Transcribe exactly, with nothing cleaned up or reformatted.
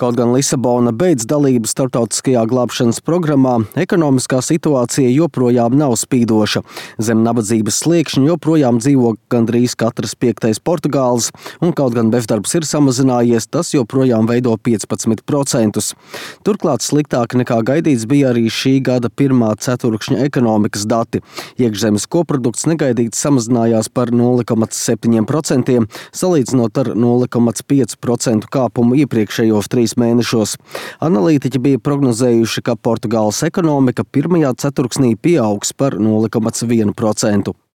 Kaut gan Lisabona beidz dalību starptautiskajā glābšanas programmā, ekonomiskā situācija joprojām nav spīdoša. Zem nabadzības sliekšņa joprojām dzīvo gandrīz katrs piektais portugālis, un kaut gan bezdarbs ir samazinājies, tas joprojām veido piecpadsmit procentus. Turklāt sliktāk nekā gaidīts bija arī šī gada pirmā ceturkšņa ekonomikas dati. Iekšzemes koprodukts negaidīti samazinājās par nulle komats septiņi procenti, salīdzinot ar nulle komats pieci procenti kāpumu iepriekšējos trīs mēnešos. Analītiķi bija prognozējuši, ka Portugāles ekonomika pirmajā ceturksnī pieaugs par nulle komats vienu procentu.